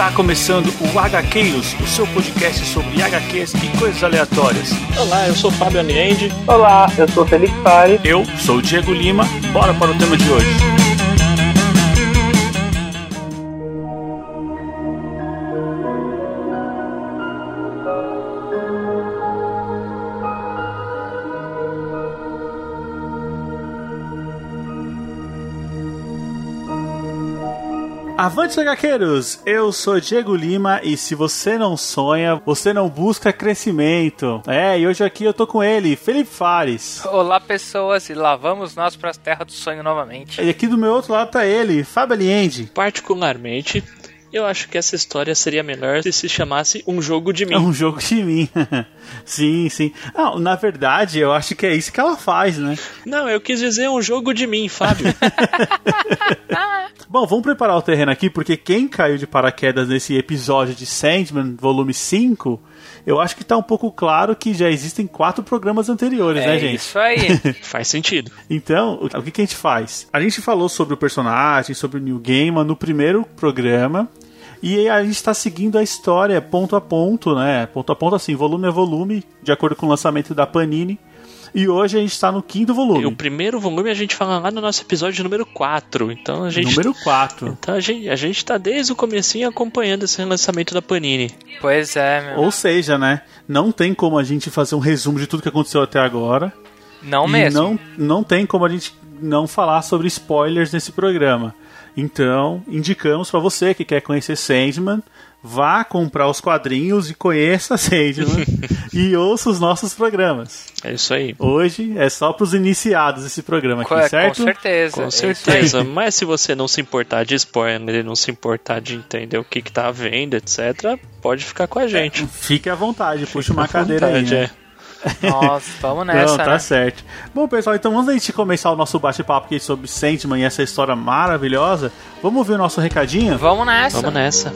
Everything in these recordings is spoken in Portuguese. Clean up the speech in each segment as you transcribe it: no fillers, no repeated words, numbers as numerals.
Está começando o HQueiros, o seu podcast sobre HQs e coisas aleatórias. Olá, eu sou o Fábio Aniende. Olá, eu sou o Felipe Fares. Eu sou o Diego Lima. Bora para o tema de hoje. Avante, HQueiros! Eu sou Diego Lima e se você não sonha, você não busca crescimento. E hoje aqui eu tô com ele, Felipe Fares. Olá, pessoas, e lá vamos nós para as terras do sonho novamente. E aqui do meu outro lado tá ele, Fábio Aniende. Particularmente, eu acho que essa história seria melhor se chamasse Um Jogo de Mim. Um Jogo de Mim. Sim, sim. Não, na verdade, eu acho que é isso que ela faz, né? Não, eu quis dizer Um Jogo de Mim, Fábio. Bom, vamos preparar o terreno aqui, porque quem caiu de paraquedas nesse episódio de Sandman, volume 5, eu acho que tá um pouco claro que já existem 4 programas anteriores, né, gente? Isso aí. Faz sentido. Então, o que a gente faz? A gente falou sobre o personagem, sobre o Neil Gaiman no primeiro programa, e a gente está seguindo a história ponto a ponto, né? Ponto a ponto, assim, volume a volume, de acordo com o lançamento da Panini. E hoje a gente está no 5º volume. E o primeiro volume a gente fala lá no nosso episódio número 4. Então a gente número 4. Então a gente tá desde o comecinho acompanhando esse lançamento da Panini. Pois é, meu. Ou seja, né? Não tem como a gente fazer um resumo de tudo que aconteceu até agora. Não mesmo. Não tem como a gente não falar sobre spoilers nesse programa. Então, indicamos para você que quer conhecer Sandman, vá comprar os quadrinhos e conheça Sandman e ouça os nossos programas. É isso aí. Hoje é só para os iniciados esse programa aqui, certo? Com certeza. Com certeza. Mas se você não se importar de spoiler e não se importar de entender o que tá havendo, etc., pode ficar com a gente. Fique à vontade, puxa uma cadeira aí, né? Nossa, vamos nessa, não, tá certo. Bom, pessoal, então antes da gente começar o nosso bate-papo aqui sobre Sandman e essa história maravilhosa, vamos ouvir o nosso recadinho? Vamos nessa. Vamos nessa.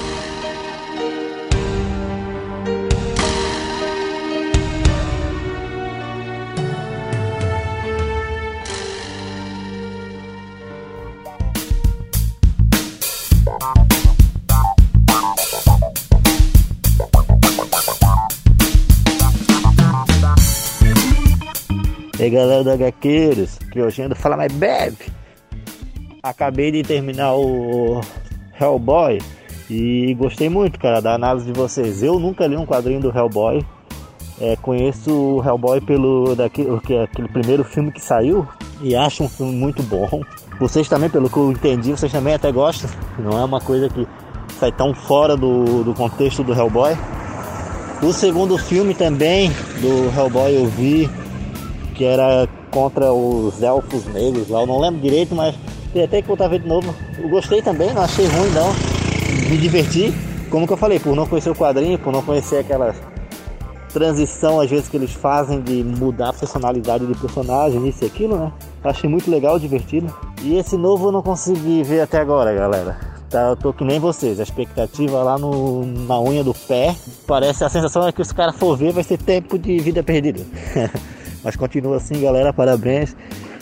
E aí, galera do HQueiros, Criogendo, fala mais bebe. Acabei de terminar o Hellboy e gostei muito, cara, da análise de vocês. Eu nunca li um quadrinho do Hellboy. Conheço o Hellboy aquele primeiro filme que saiu e acho um filme muito bom. Vocês também, pelo que eu entendi, vocês também até gostam. Não é uma coisa que sai tão fora do contexto do Hellboy. O segundo filme também do Hellboy eu vi, que era contra os elfos negros lá, eu não lembro direito, mas tem até que voltar a ver de novo. Eu gostei também, não achei ruim não, me diverti, como que eu falei, por não conhecer o quadrinho, por não conhecer aquela transição às vezes que eles fazem de mudar a personalidade do personagem, isso e aquilo, né? Achei muito legal, divertido. E esse novo eu não consegui ver até agora, galera. Eu tô que nem vocês, a expectativa lá na unha do pé, parece, a sensação é que se o cara for ver vai ser tempo de vida perdida. Mas continua assim, galera, parabéns.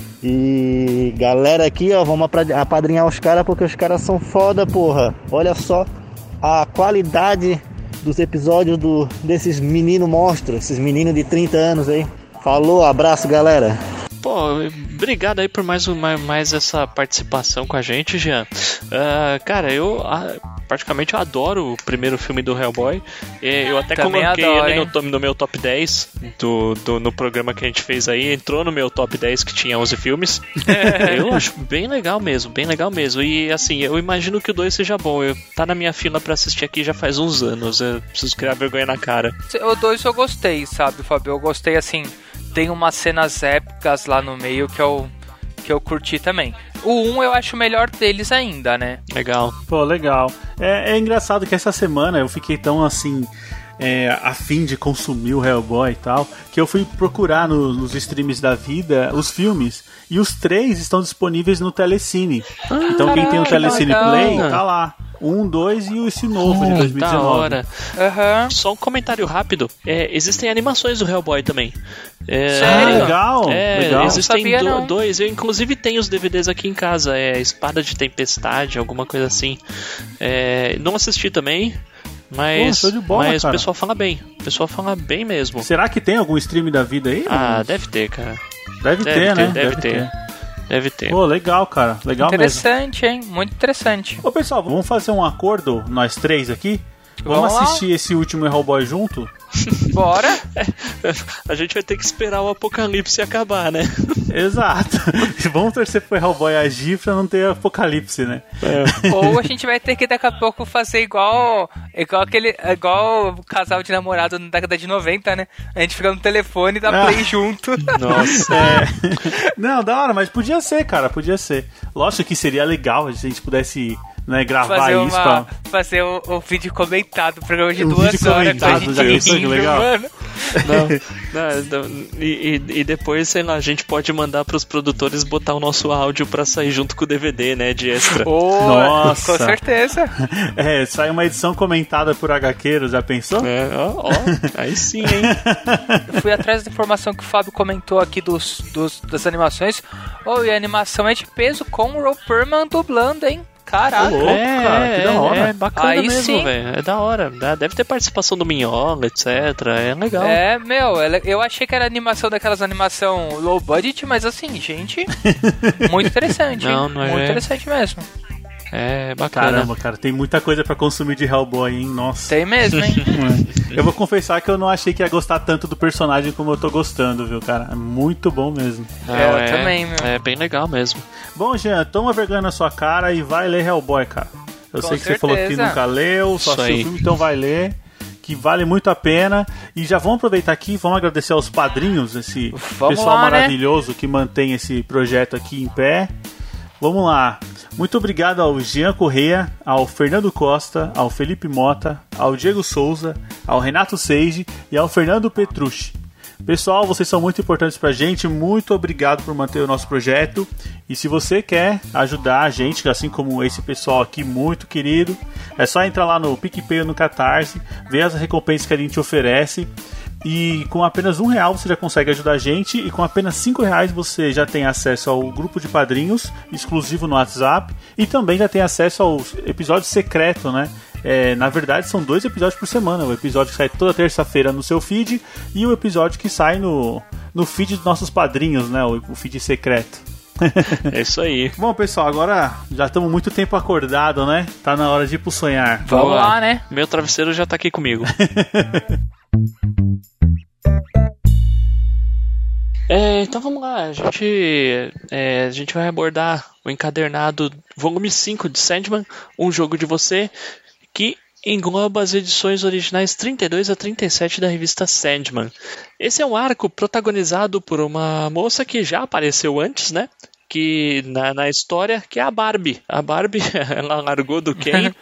E galera aqui, ó, vamos apadrinhar os caras, porque os caras são foda, porra. Olha só a qualidade dos episódios desses meninos monstros, esses meninos de 30 anos aí. Falou, abraço, galera. Pô, obrigado aí por mais essa participação com a gente, Jean. Cara, eu praticamente adoro o primeiro filme do Hellboy. Eu até também coloquei adoro, ele no meu top 10 no programa que a gente fez aí. Entrou no meu top 10 que tinha 11 filmes. Eu acho bem legal mesmo, bem legal mesmo. E assim, eu imagino que o 2 seja bom. Tá na minha fila pra assistir aqui já faz uns anos. Eu preciso criar vergonha na cara. O 2 eu gostei, sabe, Fábio? Eu gostei, assim, tem umas cenas épicas lá no meio que eu curti também. O 1 eu acho o melhor deles ainda, né? Legal. Pô, legal. É engraçado que essa semana eu fiquei tão assim, a fim de consumir o Hellboy e tal, que eu fui procurar nos streams da vida os filmes, e os 3 estão disponíveis no Telecine. Então quem tem o Telecine Play, tá lá. 1, 2 e esse novo de 2019. Da hora. Uhum. Só um comentário rápido. Existem animações do Hellboy também. Sério? Legal. legal. Existem Sabia, não. dois. Eu, inclusive, tenho os DVDs aqui em casa. Espada de Tempestade, alguma coisa assim. Não assisti também, mas, show de bola, mas o cara. pessoal fala bem. O pessoal fala bem mesmo. Será que tem algum stream da vida aí? Deve ter, cara. Deve ter, né? Deve ter. Pô, legal, cara. Legal mesmo. Interessante, hein? Muito interessante. Ô, pessoal, vamos fazer um acordo, nós três aqui? Vamos Vamos lá. assistir esse último Hellboy junto? Bora? A gente vai ter que esperar o apocalipse acabar, né? Exato. Vamos torcer pro Hellboy agir pra não ter apocalipse, né? Ou a gente vai ter que daqui a pouco fazer igual o casal de namorado na década de 90, né? A gente fica no telefone e dá play junto. Nossa. Não, da hora, mas podia ser, cara, podia ser. Lógico que seria legal se a gente pudesse, né, gravar Fazer o vídeo comentado, programa de Um 2 vídeo horas com a comentado, já gente pensou que rindo, legal? mano. E depois, sei lá, a gente pode mandar pros produtores botar o nosso áudio pra sair junto com o DVD, né, de extra. Nossa. Com certeza. Sai uma edição comentada por HQueiros, já pensou? Aí sim, hein? Eu fui atrás da informação que o Fábio comentou aqui das animações. E a animação é de peso com o Ron Perlman dublando, hein? Caraca. Cara, que da hora. É bacana Aí mesmo, sim. velho. É da hora. Deve ter participação do Minhola, etc. É legal. Eu achei que era animação daquelas animação low budget, mas assim, gente, muito interessante, hein? Não é. Muito interessante mesmo. É bacana. Caramba, cara, tem muita coisa pra consumir de Hellboy, hein? Nossa. Tem mesmo, hein? Eu vou confessar que eu não achei que ia gostar tanto do personagem como eu tô gostando, viu, cara? É muito bom mesmo. Eu também, meu. É bem legal mesmo. Bom, Jean, toma vergonha na sua cara e vai ler Hellboy, cara. Eu Com sei que você falou que certeza. nunca leu, só Isso assistiu o aí. filme, então vai ler, que vale muito a pena. E já vamos aproveitar aqui, vamos agradecer aos padrinhos, esse Vamos pessoal lá, né? maravilhoso que mantém esse projeto aqui em pé. Vamos lá. Muito obrigado ao Jean Correia, ao Fernando Costa, ao Felipe Mota, ao Diego Souza, ao Renato Seiji e ao Fernando Petrucci. Pessoal, vocês são muito importantes pra gente, muito obrigado por manter o nosso projeto. E se você quer ajudar a gente, assim como esse pessoal aqui muito querido, é só entrar lá no PicPay ou no Catarse, ver as recompensas que a gente oferece. E com apenas R$1 você já consegue ajudar a gente, e com apenas R$5 você já tem acesso ao grupo de padrinhos exclusivo no WhatsApp, e também já tem acesso ao episódio secreto, né? Na verdade são 2 episódios por semana, o episódio que sai toda terça-feira no seu feed e o episódio que sai no feed dos nossos padrinhos, né? O feed secreto. É isso aí. Bom, pessoal, agora já estamos muito tempo acordado, né? Tá na hora de ir pro sonhar. Vamos lá, né? Meu travesseiro já tá aqui comigo. Então vamos lá, a gente vai abordar o encadernado volume 5 de Sandman, Um Jogo de Você, que engloba as edições originais 32 a 37 da revista Sandman. Esse é um arco protagonizado por uma moça que já apareceu antes, né? Que na história, que é a Barbie. A Barbie, ela largou do Ken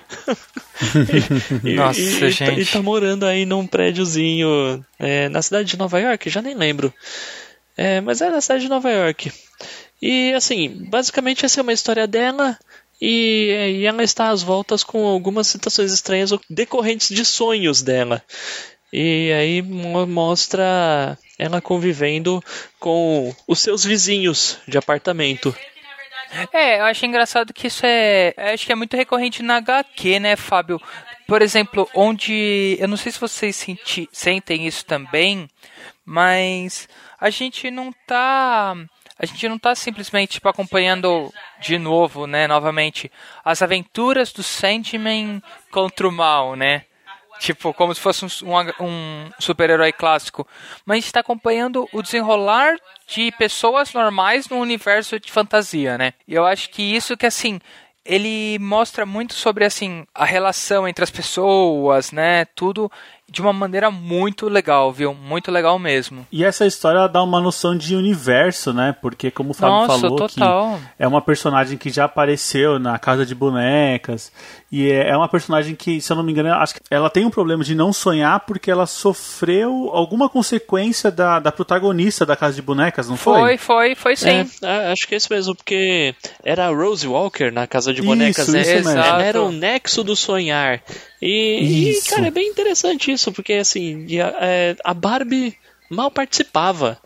Nossa, gente. E tá morando aí num prédiozinho na cidade de Nova York, já nem lembro. Mas é na cidade de Nova York. E assim, basicamente essa é uma história dela e ela está às voltas com algumas situações estranhas decorrentes de sonhos dela. E aí mostra ela convivendo com os seus vizinhos de apartamento. Eu acho engraçado que isso acho que é muito recorrente na HQ, né, Fábio? Por exemplo, onde... Eu não sei se vocês sentem isso também, mas a gente não tá simplesmente tipo, acompanhando de novo, né, novamente, as aventuras do Sandman contra o mal, né? Tipo, como se fosse um super-herói clássico. Mas a gente está acompanhando o desenrolar de pessoas normais no universo de fantasia, né? E eu acho que isso que, assim, ele mostra muito sobre, assim, a relação entre as pessoas, né? Tudo de uma maneira muito legal, viu? Muito legal mesmo. E essa história dá uma noção de universo, né? Porque, como o Fábio falou, total. que é uma personagem que já apareceu na Casa de Bonecas. E é uma personagem que, se eu não me engano, acho que ela tem um problema de não sonhar porque ela sofreu alguma consequência da protagonista da Casa de Bonecas, não foi? Foi sim. Acho que é isso mesmo, porque era a Rose Walker na Casa de Bonecas, né? Isso mesmo. Ela era o nexo do sonhar. E, cara, é bem interessante isso, porque assim, a Barbie mal participava.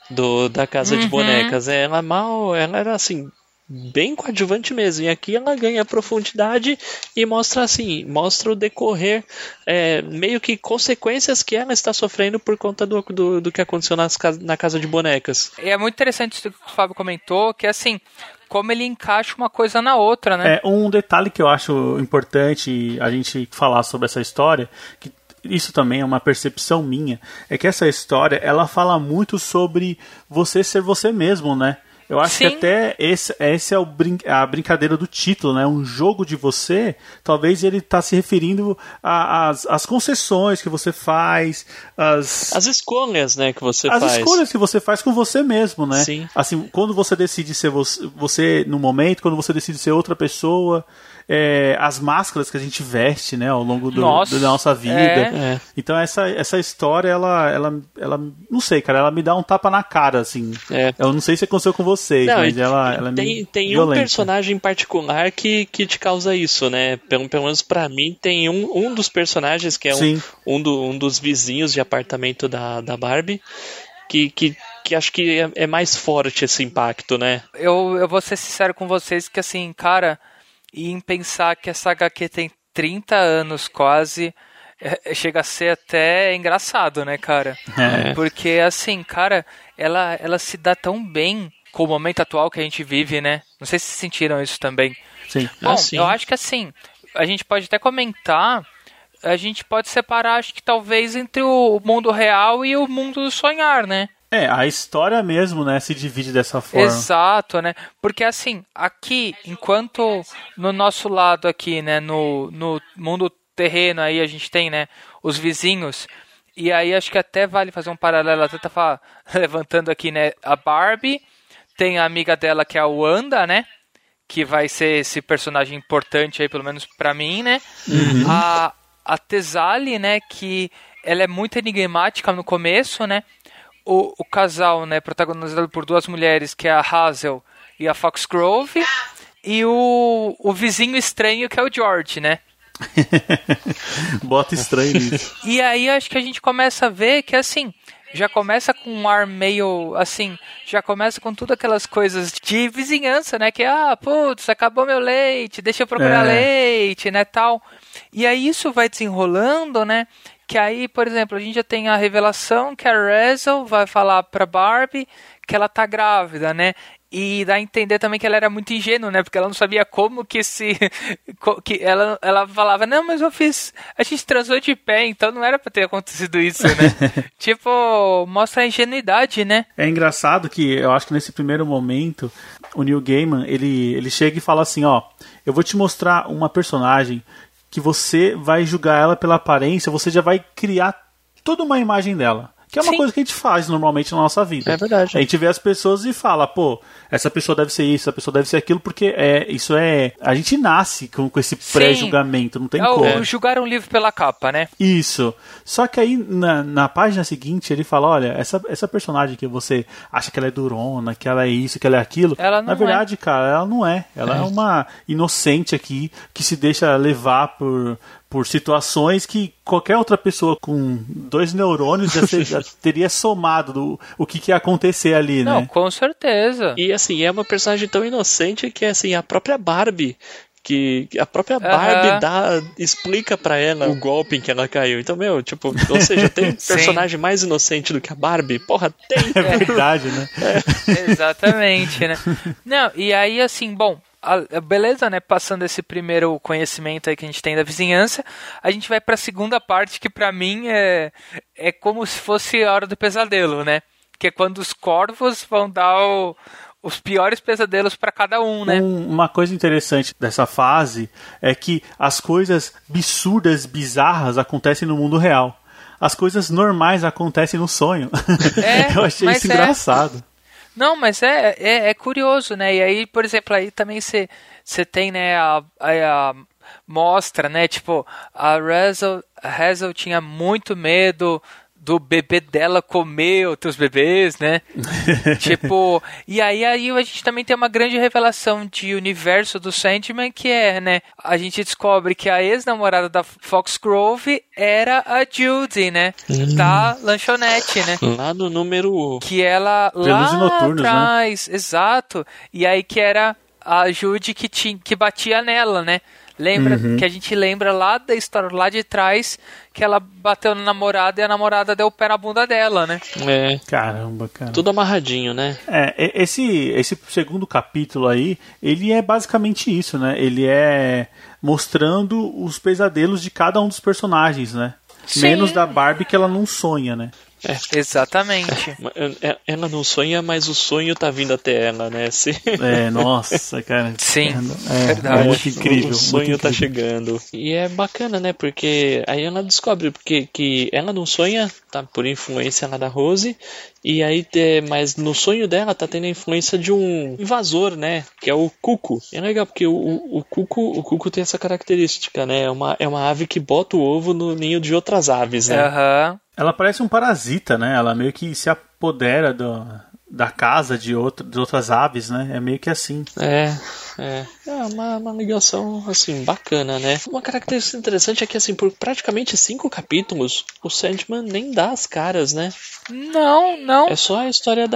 da Casa de Bonecas. Ela era assim, bem coadjuvante mesmo. E aqui ela ganha profundidade e mostra o decorrer, meio que consequências que ela está sofrendo por conta do que aconteceu na Casa de Bonecas. E é muito interessante isso que o Fábio comentou, que assim, como ele encaixa uma coisa na outra, né? Um detalhe que eu acho importante a gente falar sobre essa história, que isso também é uma percepção minha, é que essa história, ela fala muito sobre você ser você mesmo, né? Eu acho Sim. que até esse é a brincadeira do título, né? Um jogo de você, talvez ele está se referindo às concessões que você faz, as escolhas, né, que você faz. As escolhas que você faz com você mesmo, né? Sim. Assim, quando você decide ser você no momento, quando você decide ser outra pessoa, as máscaras que a gente veste, né, ao longo da nossa vida. Então essa história, ela não sei, cara, ela me dá um tapa na cara, assim. Eu não sei se aconteceu com vocês, mas ela tem violenta. Um personagem em particular que te causa isso, né? Pelo menos pra mim, tem um dos personagens que é um dos vizinhos de apartamento da Barbie, que acho que é mais forte esse impacto, né? Eu vou ser sincero com vocês que, assim, cara, e em pensar que essa HQ tem 30 anos quase, chega a ser até engraçado, né, cara? Porque, assim, cara, ela se dá tão bem com o momento atual que a gente vive, né? Não sei se vocês sentiram isso também. Sim. Bom, eu acho que, assim, a gente pode até comentar, a gente pode separar, acho que talvez entre o mundo real e o mundo do sonhar, né? A história mesmo, né, se divide dessa forma. Exato, né? Porque assim, aqui, enquanto no nosso lado aqui, né, no mundo terreno aí a gente tem, né, os vizinhos, e aí acho que até vale fazer um paralelo, até tá levantando aqui, né, a Barbie, tem a amiga dela que é a Wanda, né, que vai ser esse personagem importante aí, pelo menos pra mim, né, a Thesali, né, que ela é muito enigmática no começo, né, o casal, né, protagonizado por duas mulheres, que é a Hazel e a Foxgrove, e o vizinho estranho, que é o George, né? Bota estranho nisso. E aí acho que a gente começa a ver que, assim, já começa com um ar meio, assim, já começa com tudo aquelas coisas de vizinhança, né? Que, putz, acabou meu leite, deixa eu procurar leite, né, tal. E aí isso vai desenrolando, né? Que aí, por exemplo, a gente já tem a revelação que a Razel vai falar pra Barbie que ela tá grávida, né? E dá a entender também que ela era muito ingênua, né? Porque ela não sabia como que que ela falava, não, mas a gente transou de pé, então não era pra ter acontecido isso, né? Tipo, mostra a ingenuidade, né? É engraçado que eu acho que nesse primeiro momento, o Neil Gaiman, ele chega e fala assim, eu vou te mostrar uma personagem que você vai julgar ela pela aparência, você já vai criar toda uma imagem dela. Que é uma coisa que a gente faz normalmente na nossa vida. É verdade. A gente vê as pessoas e fala, essa pessoa deve ser isso, essa pessoa deve ser aquilo, porque a gente nasce com esse pré-julgamento, não tem como. Julgar um livro pela capa, né? Isso. Só que aí, na página seguinte, ele fala, olha, essa personagem que você acha que ela é durona, que ela é isso, que ela é aquilo, na verdade, cara, ela não é. Ela é uma inocente aqui, que se deixa levar por situações que qualquer outra pessoa com 2 neurônios já teria somado o que ia acontecer ali, né? Não, com certeza. E assim, é uma personagem tão inocente que assim, a própria Barbie explica pra ela o golpe em que ela caiu. Então, ou seja, tem personagem mais inocente do que a Barbie? Porra, tem! É verdade, né? Exatamente, né? Não, e aí assim, bom, beleza, né? Passando esse primeiro conhecimento aí que a gente tem da vizinhança, a gente vai pra segunda parte, que pra mim é como se fosse a hora do pesadelo, né? Que é quando os corvos vão dar os piores pesadelos pra cada um, né? Uma coisa interessante dessa fase é que as coisas absurdas, bizarras acontecem no mundo real. As coisas normais acontecem no sonho. Eu achei isso engraçado. Não, mas é curioso, né? E aí, por exemplo, aí também você tem, né, a mostra, né? Tipo, a Hazel tinha muito medo do bebê dela comer outros bebês, né? Tipo, e aí a gente também tem uma grande revelação de universo do Sandman, que é, né? A gente descobre que a ex-namorada da Foxgrove era a Judy, né? Da lanchonete, né? Lá no número... Que ela lá Noturnos, atrás, né? Exato. E aí que era a Judy que batia nela, né? Lembra que a gente lembra lá da história lá de trás que ela bateu na namorada e a namorada deu o pé na bunda dela, né? É. Caramba, cara. Tudo amarradinho, né? Esse segundo capítulo aí, ele é basicamente isso, né? Ele é mostrando os pesadelos de cada um dos personagens, né? Sim. Menos da Barbie, que ela não sonha, né? Exatamente. Ela não sonha, mas o sonho tá vindo até ela, né? Nossa, cara. Sim, verdade. É muito incrível. O sonho muito tá incrível. chegando. E é bacana, né? Porque aí ela descobre que ela não sonha, tá? Por influência lá da Rose. E aí, mas no sonho dela tá tendo a influência de um invasor, né? Que é o cuco. É legal, porque o cuco tem essa característica, né? É uma ave que bota o ovo no ninho de outras aves, né? Aham. Ela parece um parasita, né? Ela meio que se apodera da casa de outras aves, né? É meio que assim. É uma ligação, assim, bacana, né? Uma característica interessante é que, assim, por praticamente 5 capítulos, o Sandman nem dá as caras, né? Não. É só a história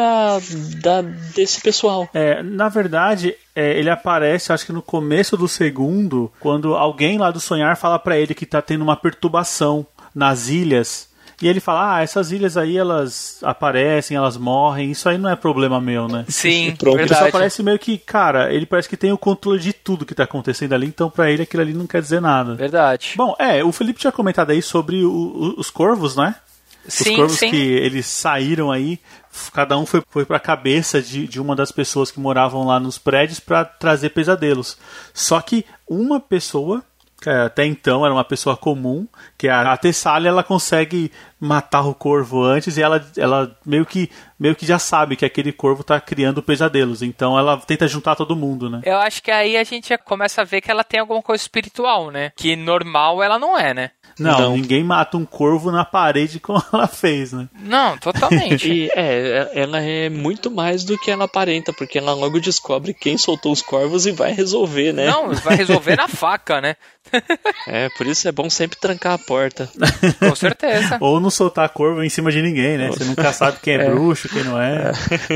desse pessoal. Na verdade, ele aparece, acho que no começo do segundo, quando alguém lá do Sonhar fala pra ele que tá tendo uma perturbação nas ilhas. E ele fala, essas ilhas aí, elas aparecem, elas morrem, isso aí não é problema meu, né? Sim, Pronto. Ele verdade. só parece meio que, cara, ele parece que tem o controle de tudo que tá acontecendo ali, então pra ele aquilo ali não quer dizer nada. Verdade. Bom, o Felipe tinha comentado aí sobre os corvos, né? Os corvos que eles saíram aí, cada um foi pra cabeça de uma das pessoas que moravam lá nos prédios pra trazer pesadelos. Só que uma pessoa... Até então era uma pessoa comum, que a Tessália, ela consegue matar o corvo antes e ela meio que já sabe que aquele corvo tá criando pesadelos, então ela tenta juntar todo mundo, né? Eu acho que aí a gente já começa a ver que ela tem alguma coisa espiritual, né? Que normal ela não é, né? Não, ninguém mata um corvo na parede como ela fez, né? Não, totalmente. E ela é muito mais do que ela aparenta, porque ela logo descobre quem soltou os corvos e vai resolver, né? Não, vai resolver na faca, né? Por isso é bom sempre trancar a porta. Com certeza. Ou não soltar corvo em cima de ninguém, né? Você nunca sabe quem é bruxo, quem não é.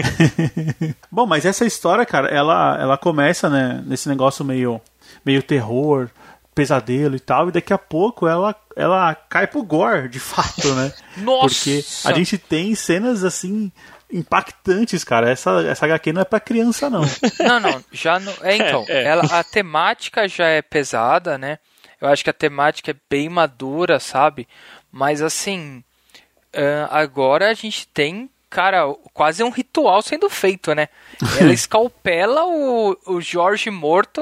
Bom, mas essa história, cara, ela começa, né, nesse negócio meio terror, pesadelo e tal, e daqui a pouco ela cai pro gore, de fato, né? Nossa! Porque a gente tem cenas, assim, impactantes, cara. Essa HQ não é pra criança, não. Não, já não... Então, a temática já é pesada, né? Eu acho que a temática é bem madura, sabe? Mas, assim, agora a gente tem, cara, quase um ritual sendo feito, né? Ela escalpela o Jorge morto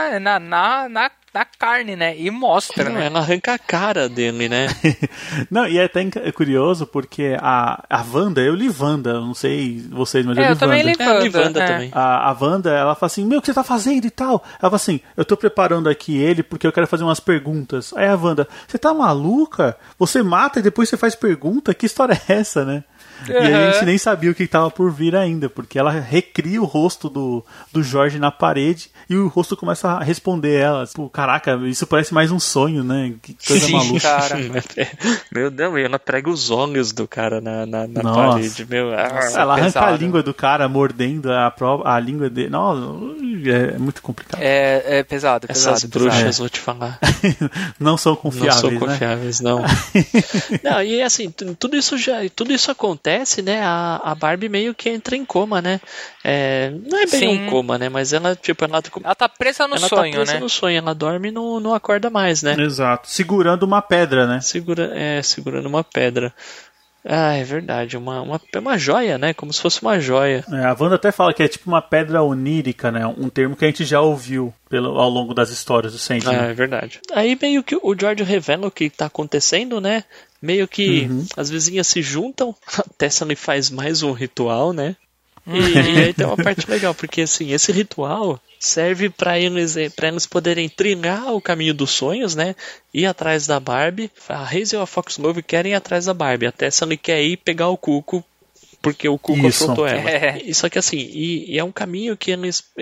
na carne, né? E mostra, né? Ela arranca a cara dele, né? Não, e é até curioso porque a Wanda, eu li Wanda, não sei vocês, mas eu li Wanda. Também li Wanda. Eu li Wanda também. A Wanda, ela fala assim, o que você tá fazendo e tal? Ela fala assim, eu tô preparando aqui ele porque eu quero fazer umas perguntas. Aí a Wanda, você tá maluca? Você mata e depois você faz pergunta? Que história é essa, né? E a gente nem sabia o que estava por vir ainda, porque ela recria o rosto do Jorge na parede e o rosto começa a responder ela. Tipo, caraca, isso parece mais um sonho, né? Que coisa maluca. Cara. Meu Deus, ela prega os olhos do cara na parede. Meu, ela arranca a língua do cara, mordendo a língua dele. Nossa, é muito complicado. É pesado. Essas bruxas, vou te falar. Não são confiáveis, Não são confiáveis, né? Não. Não, e assim, tudo isso acontece, né? A Barbie meio que entra em coma, né? Não é bem um coma, né? Mas ela, tipo, ela tá presa no sonho, tá presa né? no sonho, ela dorme e não acorda mais, né? Exato. Segurando uma pedra, né? Segurando uma pedra. É verdade, uma joia, né? Como se fosse uma joia. A Wanda até fala que é tipo uma pedra onírica, né? Um termo que a gente já ouviu ao longo das histórias do Sandman. É verdade. Aí meio que o George revela o que tá acontecendo, né? Meio que as vizinhas se juntam, a Tessa faz mais um ritual, né? E aí tem uma parte legal, porque assim, esse ritual serve para eles poderem trilhar o caminho dos sonhos, né? Ir atrás da Barbie. A Hazel e a Foxglove querem ir atrás da Barbie, até se ele quer ir pegar o Cuco, porque o Cuco afrontou ela. Só que assim, e é um caminho que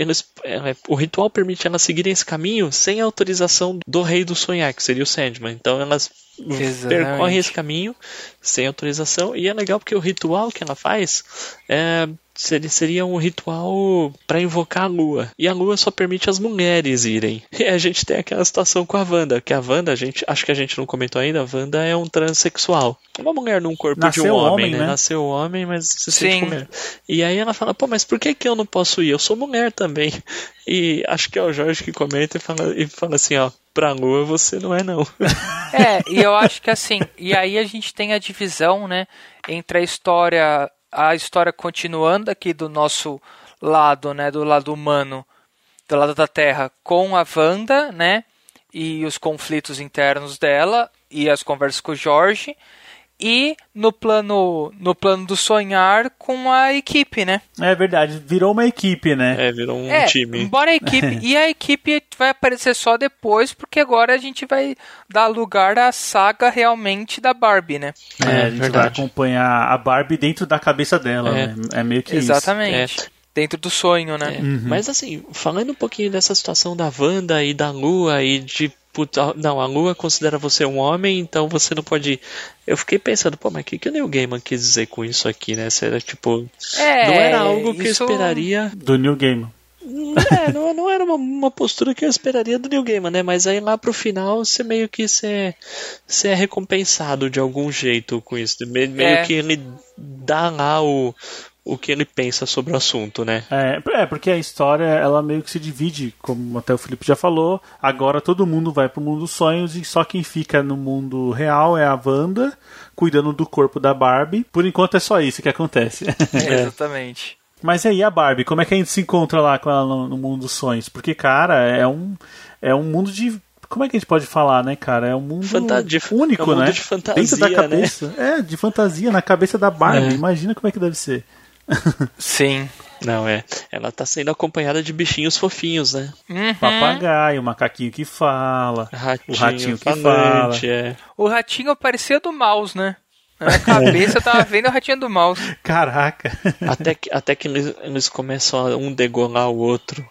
o ritual permite elas seguirem esse caminho sem autorização do Rei do Sonhar, que seria o Sandman. Então elas percorrem esse caminho sem autorização, e é legal porque o ritual que ela faz seria um ritual para invocar a Lua. E a Lua só permite as mulheres irem. E a gente tem aquela situação com a Wanda, que a Wanda, acho que a gente não comentou ainda, a Wanda é um transexual. Uma mulher num corpo de um homem, né? Nasceu homem, mas se sente mulher. E aí ela fala, pô, mas por que eu não posso ir? Eu sou mulher também. E acho que é o Jorge que comenta e fala assim, ó, pra Lua você não é não. E eu acho que assim, e aí a gente tem a divisão, né, entre a história continuando aqui do nosso lado, né, do lado humano, do lado da Terra, com a Wanda, né, e os conflitos internos dela e as conversas com o Jorge, e no plano do sonhar com a equipe, né? É verdade, virou uma equipe, né? Virou um time. Embora a equipe, e a equipe vai aparecer só depois, porque agora a gente vai dar lugar à saga realmente da Barbie, né? A gente vai acompanhar a Barbie dentro da cabeça dela, né? É meio que exatamente. isso. Dentro do sonho, né? Mas assim, falando um pouquinho dessa situação da Wanda e da Lua e de não, a Lua considera você um homem, então você não pode ir. Eu fiquei pensando, pô, mas o que o Neil Gaiman quis dizer com isso aqui, né? Se era tipo. Não era algo que eu esperaria. Do Neil Gaiman. Não era uma postura que eu esperaria do Neil Gaiman, né? Mas aí lá pro final você meio que você é recompensado de algum jeito com isso. Meio que ele dá lá o que ele pensa sobre o assunto, né? Porque a história, ela meio que se divide, como até o Felipe já falou. Agora todo mundo vai pro mundo dos sonhos e só quem fica no mundo real é a Wanda, cuidando do corpo da Barbie. Por enquanto é só isso que acontece. Exatamente. Mas e aí a Barbie, como é que a gente se encontra lá com ela no mundo dos sonhos? Porque, cara, é um mundo de... Como é que a gente pode falar, né, cara? É um mundo único, é um mundo, né? De fantasia, dentro da cabeça. Né? De fantasia, na cabeça da Barbie. Imagina como é que deve ser. Sim. Não, ela tá sendo acompanhada de bichinhos fofinhos, né? Papagaio, o macaquinho que fala, o ratinho que fala. O ratinho parecia do Mouse, né? Na minha cabeça eu tava vendo o ratinho do Mouse. Caraca. Até que eles começam a degolar o outro.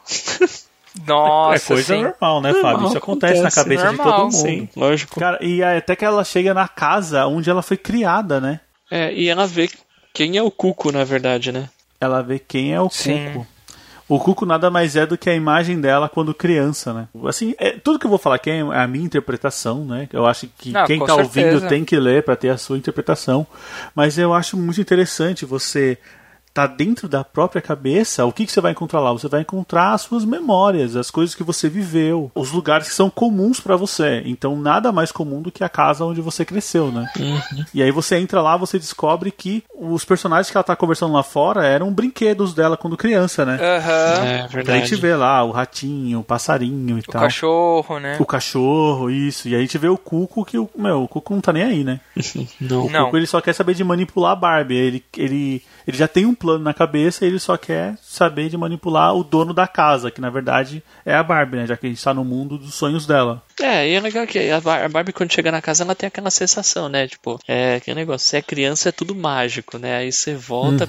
Nossa, é coisa normal, né, Fábio? Isso acontece na cabeça de todo mundo. Sim, lógico. Cara, e até que ela chega na casa onde ela foi criada, né? E ela vê quem é o Cuco, na verdade, né? Ela vê quem é o Cuco. O Cuco nada mais é do que a imagem dela quando criança, né? Assim, tudo que eu vou falar aqui é a minha interpretação, né? Eu acho que quem tá ouvindo tem que ler para ter a sua interpretação. Mas eu acho muito interessante você tá dentro da própria cabeça. O que você vai encontrar lá? Você vai encontrar as suas memórias, as coisas que você viveu, os lugares que são comuns para você. Então nada mais comum do que a casa onde você cresceu, né? E aí você entra lá, você descobre que os personagens que ela tá conversando lá fora eram brinquedos dela quando criança, né? É verdade. A gente vê lá o ratinho, o passarinho e tal. O cachorro, né? O cachorro, isso. E aí a gente vê o Cuco, que o Cuco não tá nem aí, né? Não. O Cuco, ele só quer saber de manipular a Barbie. Ele já tem um plano na cabeça e ele só quer saber de manipular o dono da casa, que na verdade é a Barbie, né? Já que a gente tá no mundo dos sonhos dela. E é legal que a Barbie, quando chega na casa, ela tem aquela sensação, né? Tipo, aquele negócio, se é criança é tudo mágico, né? Aí você volta,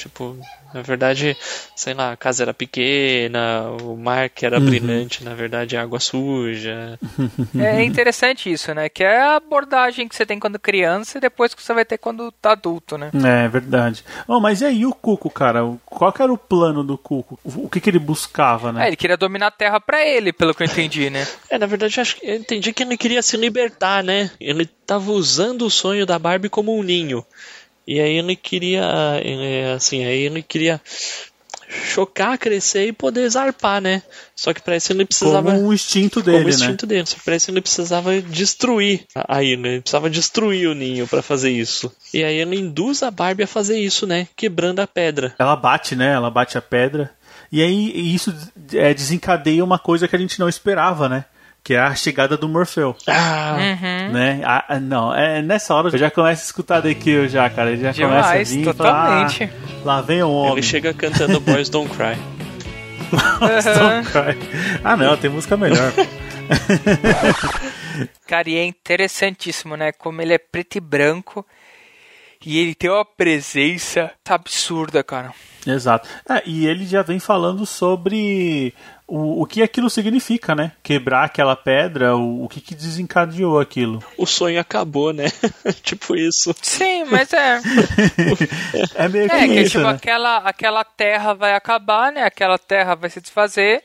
na verdade, sei lá, a casa era pequena, o mar que era brilhante, na verdade, é água suja. É interessante isso, né? Que é a abordagem que você tem quando criança e depois que você vai ter quando tá adulto, né? É verdade. Mas e aí o Cuco, cara? Qual que era o plano do Cuco? O que ele buscava, né? Ele queria dominar a Terra pra ele, pelo que eu entendi, né? Na verdade, eu entendi que ele queria se libertar, né? Ele tava usando o sonho da Barbie como um ninho. E aí ele queria, chocar, crescer e poder zarpar, né? Só que para isso ele precisava... Como um instinto dele, Como instinto dele. Só que para isso ele precisava destruir a ilha. Ele precisava destruir o ninho para fazer isso. E aí ele induz a Barbie a fazer isso, né? Quebrando a pedra. Ela bate, né? Ela bate a pedra. E aí isso desencadeia uma coisa que a gente não esperava, né? que é a chegada do Morfeu. Né? Não, nessa hora eu já começo a escutar The Cure já, cara. Ele já começa a vir totalmente. E falar, lá vem o homem. Ele chega cantando Boys Don't Cry. Boys Don't Cry. Não, tem música melhor. Cara, e é interessantíssimo, né? Como ele é preto e branco e ele tem uma presença absurda, cara. Exato. E ele já vem falando sobre o que aquilo significa, né? Quebrar aquela pedra, o que desencadeou aquilo. O sonho acabou, né? Tipo isso. Sim, mas é. É meio que isso, tipo, né? aquela terra vai acabar, né? Aquela terra vai se desfazer.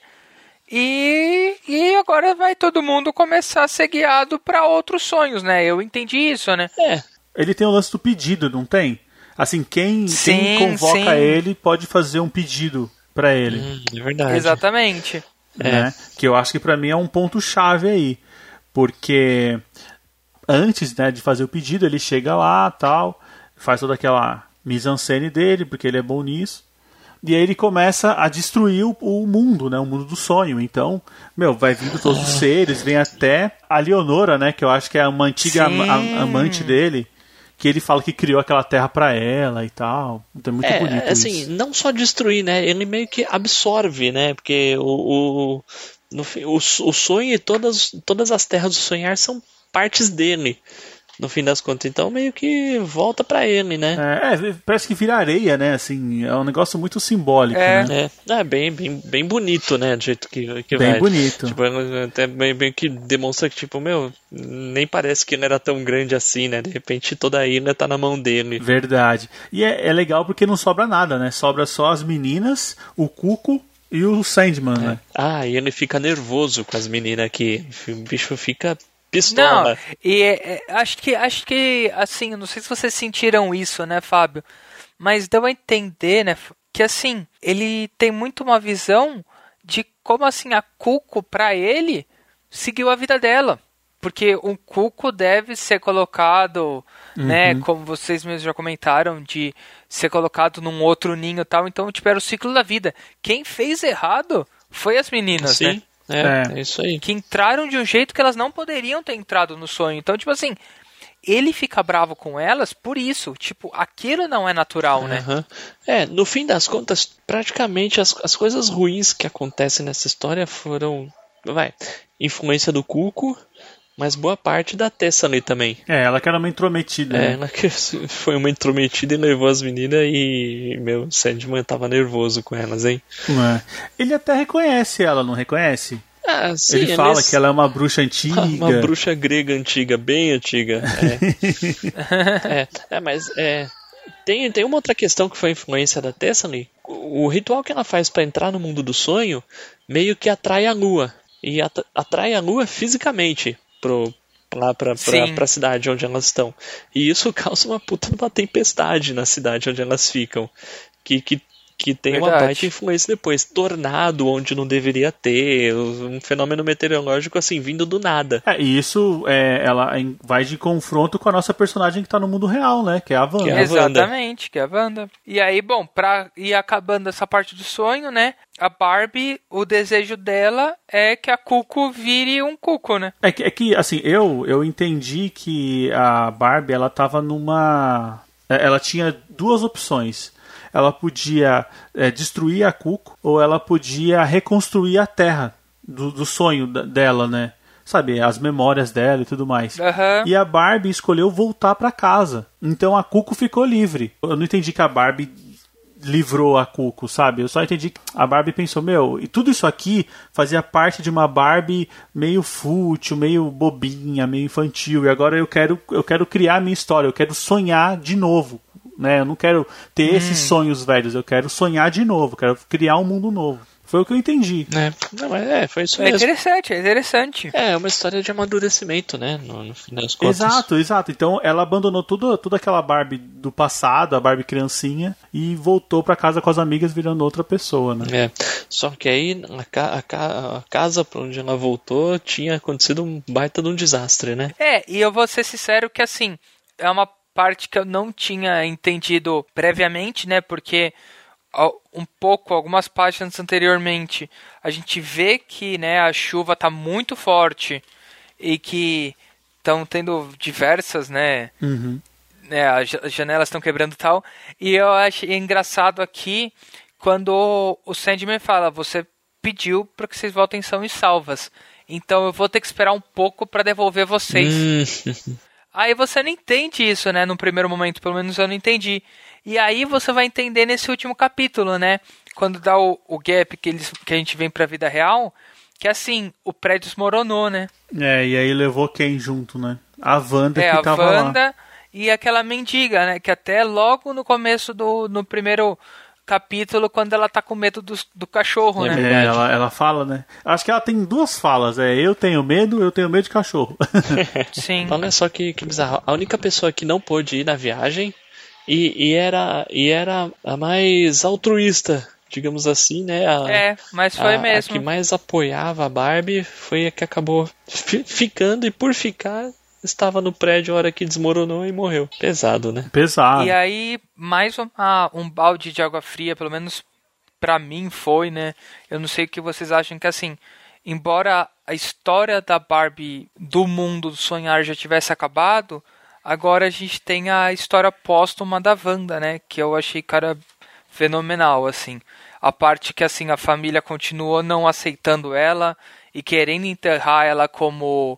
E agora vai todo mundo começar a ser guiado para outros sonhos, né? Eu entendi isso, né? Ele tem o lance do pedido, não tem? Assim, quem convoca ele pode fazer um pedido pra ele. É verdade. Exatamente. Né? Que eu acho que pra mim é um ponto-chave aí. Porque antes, né, de fazer o pedido, ele chega lá, tal, faz toda aquela mise-en-scène dele, porque ele é bom nisso. E aí ele começa a destruir o mundo, né? O mundo do sonho. Então, vai vindo todos os seres, vem até a Leonora, né? Que eu acho que é uma antiga amante dele, que ele fala que criou aquela terra pra ela e tal. Então é muito bonito assim, isso. Não só destruir, né? Ele meio que absorve, né? Porque o sonho e todas as terras do sonhar são partes dele, no fim das contas. Então meio que volta pra ele, né? Parece que vira areia, né? Assim, é um negócio muito simbólico, né? Bem bonito, né? Do jeito que bem vai. Bonito. Tipo, até bem que demonstra que, tipo, nem parece que ele era tão grande assim, né? De repente toda a ilha tá na mão dele. Verdade. E é legal porque não sobra nada, né? Sobra só as meninas, o Cuco e o Sandman, né? E ele fica nervoso com as meninas aqui. O bicho fica pistola. Não, e acho que, assim, não sei se vocês sentiram isso, né, Fábio? Mas deu a entender, né, que, assim, ele tem muito uma visão de como, assim, a Cuco, pra ele, seguiu a vida dela. Porque um Cuco deve ser colocado, né, como vocês mesmos já comentaram, de ser colocado num outro ninho e tal. Então, tipo, era o ciclo da vida. Quem fez errado foi as meninas, né? É isso aí. Que entraram de um jeito que elas não poderiam ter entrado no sonho. Então, tipo assim, ele fica bravo com elas por isso. Tipo, aquilo não é natural, né? No fim das contas, praticamente as coisas ruins que acontecem nessa história foram, influência do Cuco, mas boa parte da Tessane também. Ela que era uma intrometida. Né? Ela que foi uma intrometida e levou as meninas e meu Sandman tava nervoso com elas, hein? Ele até reconhece ela, não reconhece? Sim, ele fala que ela é uma bruxa antiga. Uma bruxa grega antiga, bem antiga. Mas tem uma outra questão que foi influência da Tessane. O ritual que ela faz para entrar no mundo do sonho meio que atrai a lua. E atrai a lua fisicamente lá pra cidade onde elas estão. E isso causa uma puta de uma tempestade na cidade onde elas ficam. Que tem uma baita influência depois. Tornado onde não deveria ter. Um fenômeno meteorológico assim, vindo do nada. E isso ela vai de confronto com a nossa personagem que tá no mundo real, né? Que é a Wanda. Exatamente, que é a Wanda. E aí, bom, pra ir acabando essa parte do sonho, né? A Barbie, o desejo dela é que a Cuco vire um Cuco, né? É que assim, eu entendi que a Barbie, ela tava ela tinha duas opções. Ela podia destruir a Cuco ou ela podia reconstruir a Terra do sonho dela, né? Sabe, as memórias dela e tudo mais. E a Barbie escolheu voltar pra casa. Então a Cuco ficou livre. Eu não entendi que a Barbie livrou a Cuco, sabe? Eu só entendi que a Barbie pensou, e tudo isso aqui fazia parte de uma Barbie meio fútil, meio bobinha, meio infantil. E agora eu quero criar a minha história, eu quero sonhar de novo. Né? Eu não quero ter esses sonhos velhos, eu quero sonhar de novo, quero criar um mundo novo. Foi o que eu entendi. Foi isso mesmo. É interessante. É uma história de amadurecimento, né? No fim das contas. Exato. Então ela abandonou toda aquela Barbie do passado, a Barbie criancinha, e voltou pra casa com as amigas virando outra pessoa, né? Só que aí a casa pra onde ela voltou tinha acontecido um baita de um desastre, né? E eu vou ser sincero que assim, é uma parte que eu não tinha entendido previamente, né? Porque algumas páginas anteriormente, a gente vê que, né, a chuva tá muito forte e que estão tendo diversas, né, as janelas estão quebrando e tal. E eu achei engraçado aqui quando o Sandman fala: você pediu para que vocês voltem são e salvas, então eu vou ter que esperar um pouco para devolver vocês. Aí você não entende isso, né, no primeiro momento, pelo menos eu não entendi. E aí você vai entender nesse último capítulo, né, quando dá o gap que a gente vem pra vida real, que assim, o prédio desmoronou, né. E aí levou quem junto, né? A Wanda que tava lá. A Wanda lá. E aquela mendiga, né, que até logo no começo no primeiro capítulo, quando ela tá com medo do cachorro, né? Ela fala, né? Acho que ela tem duas falas, eu tenho medo de cachorro. Sim. Olha só que bizarro. A única pessoa que não pôde ir na viagem e era a mais altruísta, digamos assim, né? Mas foi mesmo. A que mais apoiava a Barbie foi a que acabou ficando, e por ficar estava no prédio a hora que desmoronou e morreu. Pesado, né? Pesado. E aí, mais um balde de água fria, pelo menos pra mim foi, né? Eu não sei o que vocês acham, que assim, embora a história da Barbie do mundo do sonhar já tivesse acabado, agora a gente tem a história póstuma da Wanda, né? Que eu achei, cara, fenomenal, assim. A parte que, assim, a família continuou não aceitando ela e querendo enterrar ela como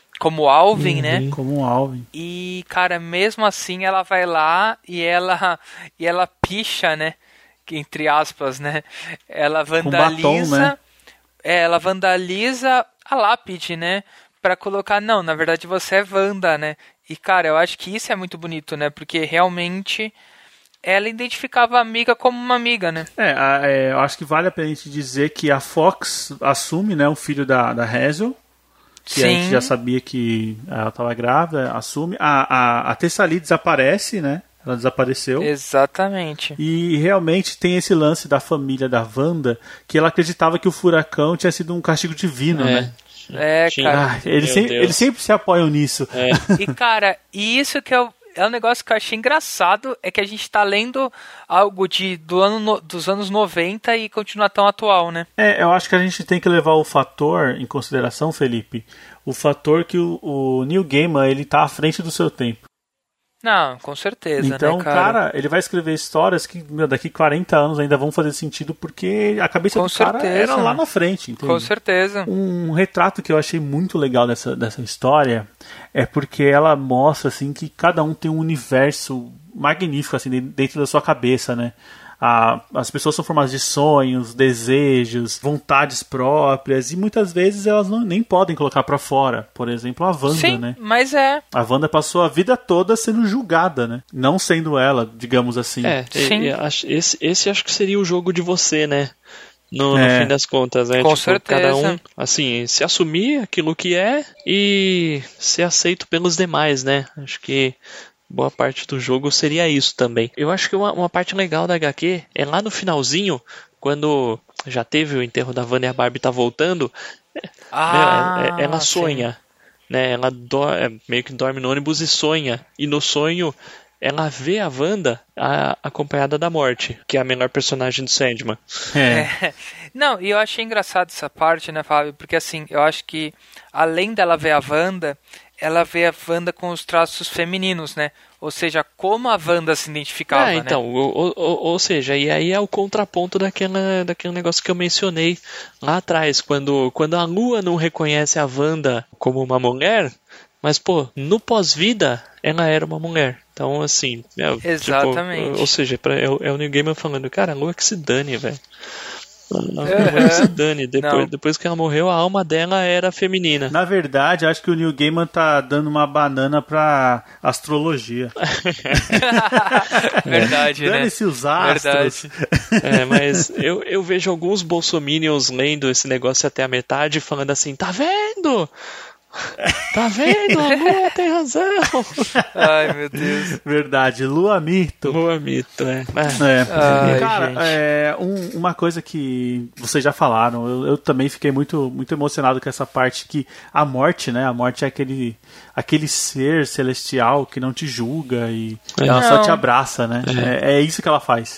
Alvin, né? Como Alvin. E, cara, mesmo assim ela vai lá e ela picha, né? Entre aspas, né? Ela vandaliza. Com batom, né? Ela vandaliza a lápide, né? Pra colocar, não, na verdade você é Wanda, né? E, cara, eu acho que isso é muito bonito, né? Porque realmente ela identificava a amiga como uma amiga, né? Eu acho que vale a pena a gente dizer que a Fox assume, né, o filho da Hazel. Que Sim. A gente já sabia que ela estava grávida, assume. A Tessali desaparece, né? Ela desapareceu. Exatamente. E realmente tem esse lance da família da Wanda, que ela acreditava que o furacão tinha sido um castigo divino, né? Cara. Eles sempre se apoiam nisso. E, cara, isso que é um negócio que eu achei engraçado, é que a gente tá lendo algo dos anos 90 e continua tão atual, né? Eu acho que a gente tem que levar o fator em consideração, Felipe, o fator que o Neil Gaiman, ele tá à frente do seu tempo. Não, com certeza, então, né, cara? Ele vai escrever histórias que daqui 40 anos ainda vão fazer sentido, porque a cabeça do cara era lá na frente, entende? Com certeza. Um retrato que eu achei muito legal dessa história é porque ela mostra, assim, que cada um tem um universo magnífico, assim, dentro da sua cabeça, né? As pessoas são formadas de sonhos, desejos, vontades próprias, e muitas vezes elas nem podem colocar pra fora. Por exemplo, a Wanda, Sim, né? Mas A Wanda passou a vida toda sendo julgada, né? Não sendo ela, digamos assim. Sim. Esse acho que seria o jogo de você, né? No fim das contas, né? Com certeza. Cada um, assim, se assumir aquilo que é e ser aceito pelos demais, né? Acho que boa parte do jogo seria isso também. Eu acho que uma parte legal da HQ é lá no finalzinho, quando já teve o enterro da Wanda e a Barbie tá voltando, ela sonha, né? Ela meio que dorme no ônibus e sonha. E no sonho ela vê a Wanda acompanhada da Morte, que é a melhor personagem do Sandman. Não, e eu achei engraçado essa parte, né, Fábio? Porque assim, eu acho que além dela ver a Wanda, ela vê a Wanda com os traços femininos, né? Ou seja, como a Wanda se identificava, então, né? Ou seja, e aí é o contraponto daquele negócio que eu mencionei lá atrás, quando a Lua não reconhece a Wanda como uma mulher, mas, pô, no pós-vida, ela era uma mulher. Então, assim... Exatamente. Tipo, ou seja, é o Neil Gaiman falando, cara, a Lua que se dane, velho. A se dane. Depois que ela morreu, a alma dela era feminina. Na verdade, acho que o Neil Gaiman tá dando uma banana pra astrologia. Verdade, né? Dane-se os astros. Verdade. Mas eu vejo alguns bolsominions lendo esse negócio até a metade, falando assim, tá vendo? Tá vendo? A Lua tem razão. Ai, meu Deus. Verdade, Lua Mito. Lua Mito, Ai, cara, uma coisa que vocês já falaram, eu também fiquei muito, muito emocionado com essa parte que a Morte, né? A Morte é aquele ser celestial que não te julga e ela só te abraça, né? É isso que ela faz.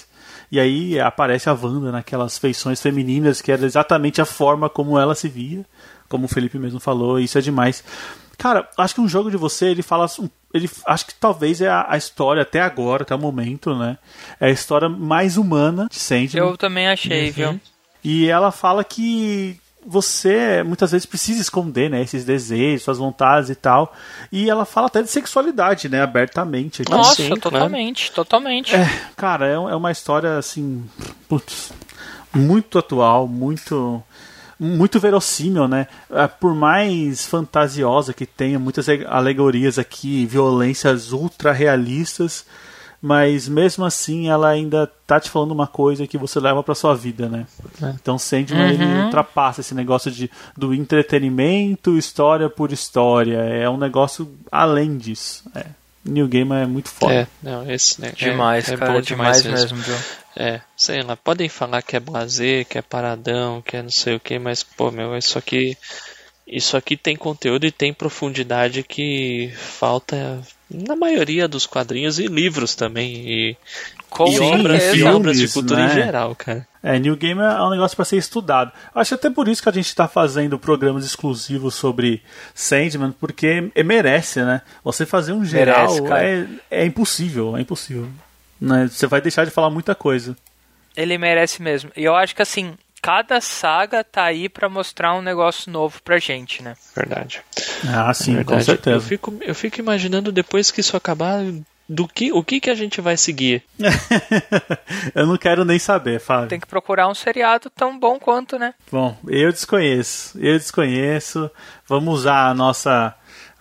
E aí aparece a Wanda naquelas feições femininas, que era exatamente a forma como ela se via, como o Felipe mesmo falou, e isso é demais. Cara, acho que um jogo de você, ele fala... acho que talvez é a história até agora, até o momento, né? É a história mais humana de Sandman. Eu também achei, viu? E ela fala que você muitas vezes precisa esconder, né, esses desejos, suas vontades e tal. E ela fala até de sexualidade, né, abertamente. Aqui. Nossa, sim, totalmente, totalmente. Cara, é uma história assim, putz, muito atual, muito verossímil, né? Por mais fantasiosa que tenha, muitas alegorias aqui, violências ultra realistas, mas mesmo assim ela ainda tá te falando uma coisa que você leva pra sua vida, né? Então Sandman, ele ultrapassa esse negócio do entretenimento, história por história. É um negócio além disso. New Game é muito foda. Esse, né? Demais, cara, bom demais mesmo, viu? Sei lá, podem falar que é blazer, que é paradão, que é não sei o que, mas, pô, meu, isso aqui tem conteúdo e tem profundidade que falta na maioria dos quadrinhos e livros também, e obras de cultura, né? Em geral, cara. New Game é um negócio para ser estudado. Acho até por isso que a gente está fazendo programas exclusivos sobre Sandman, porque merece, né? Você fazer um geral é impossível, né? Você vai deixar de falar muita coisa. Ele merece mesmo. E eu acho que assim, cada saga tá aí pra mostrar um negócio novo pra gente, né? Verdade. Sim, com certeza. Eu fico imaginando depois que isso acabar, o que a gente vai seguir. Eu não quero nem saber, Fábio. Tem que procurar um seriado tão bom quanto, né? Bom, eu desconheço. Vamos usar a nossa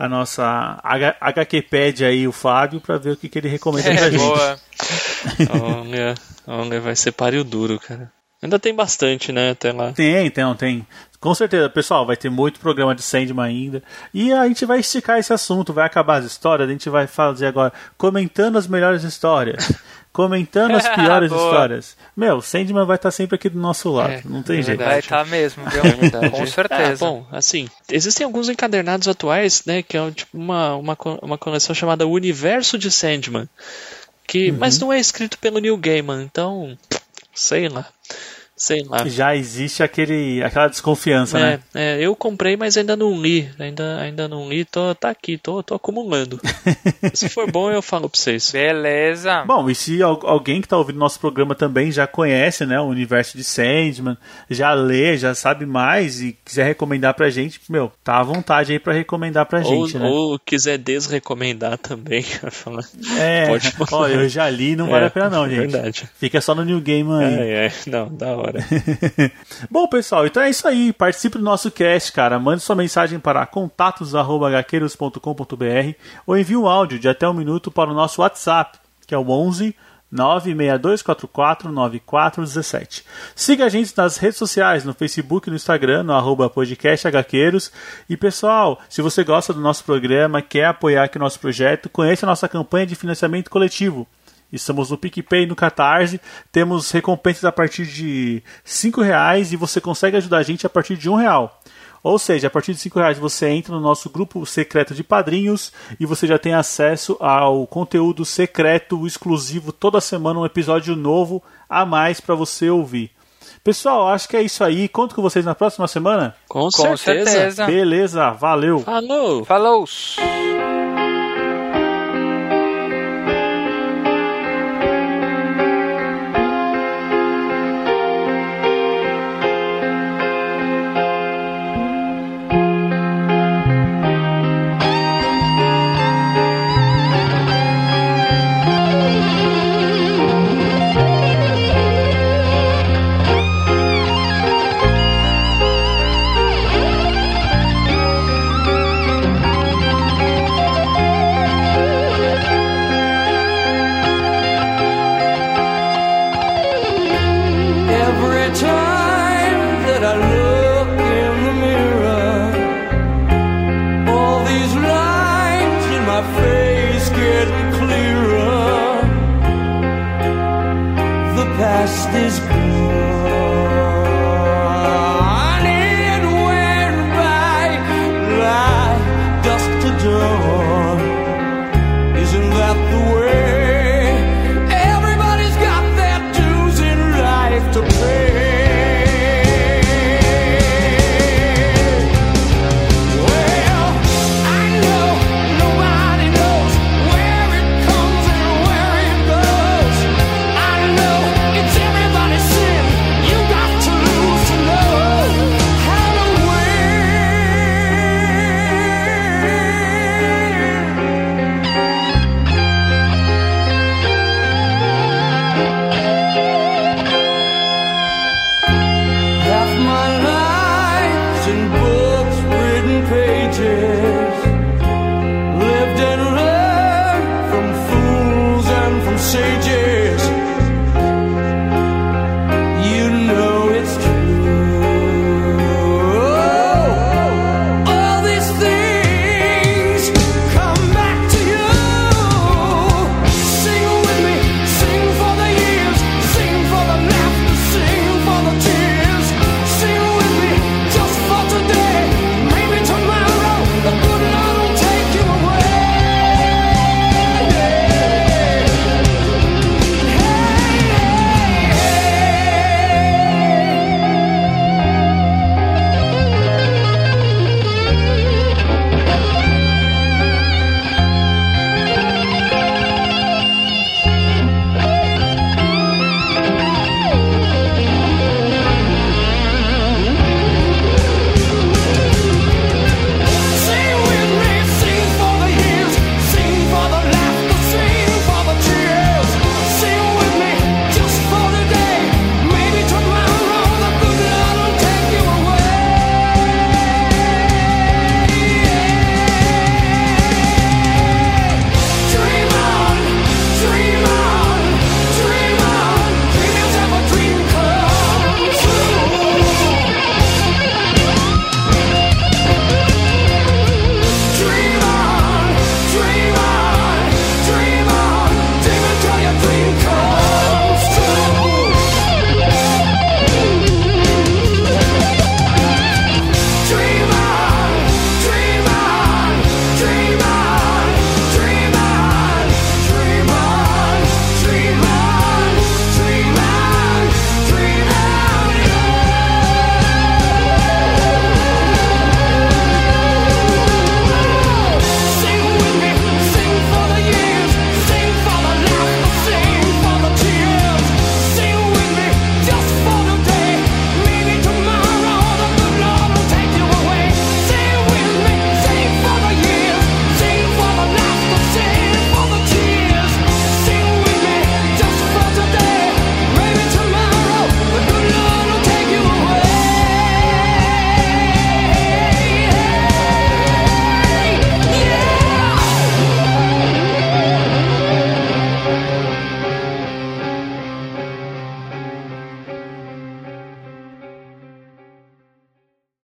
HQpedia aí, o Fábio, pra ver o que ele recomenda pra gente. Boa. Olha, vai ser páreo duro, cara. Ainda tem bastante, né, até lá. Tem. Com certeza, pessoal, vai ter muito programa de Sandman ainda. E a gente vai esticar esse assunto, vai acabar as histórias, a gente vai fazer agora comentando as melhores histórias. Comentando as piores histórias. Meu, Sandman vai estar sempre aqui do nosso lado. Não tem jeito. Vai estar mesmo, viu? Com certeza. Bom, assim, existem alguns encadernados atuais, né, que é tipo uma coleção chamada Universo de Sandman. Mas não é escrito pelo Neil Gaiman, então, sei lá. Já existe aquela desconfiança, né? Eu comprei, mas ainda não li. Ainda não li, tá aqui, tô acumulando. Se for bom, eu falo pra vocês. Beleza. Bom, e se alguém que tá ouvindo nosso programa também já conhece, né, o universo de Sandman, já lê, já sabe mais e quiser recomendar pra gente, meu, tá à vontade aí pra recomendar pra gente, né? Ou quiser desrecomendar também. Pode falar. Eu já li, não vale a pena não, gente. Verdade. Fica só no New Game aí. Não, da hora. Bom, pessoal, então é isso aí. Participe do nosso cast, cara. Mande sua mensagem para contatos@hqueiros.com.br ou envie um áudio de até 1 minuto para o nosso WhatsApp, que é o 11 96244 9417. Siga a gente nas redes sociais, no Facebook e no Instagram, no @podcasthqueiros. E pessoal, se você gosta do nosso programa, quer apoiar aqui o nosso projeto, conheça a nossa campanha de financiamento coletivo. Estamos no PicPay e no Catarse, temos recompensas a partir de R$5 e você consegue ajudar a gente a partir de R$1. Ou seja, a partir de R$5 você entra no nosso grupo secreto de padrinhos e você já tem acesso ao conteúdo secreto exclusivo, toda semana um episódio novo a mais para você ouvir. Pessoal, acho que é isso aí. Conto com vocês na próxima semana? Com certeza. Beleza, valeu. Falou. Falou.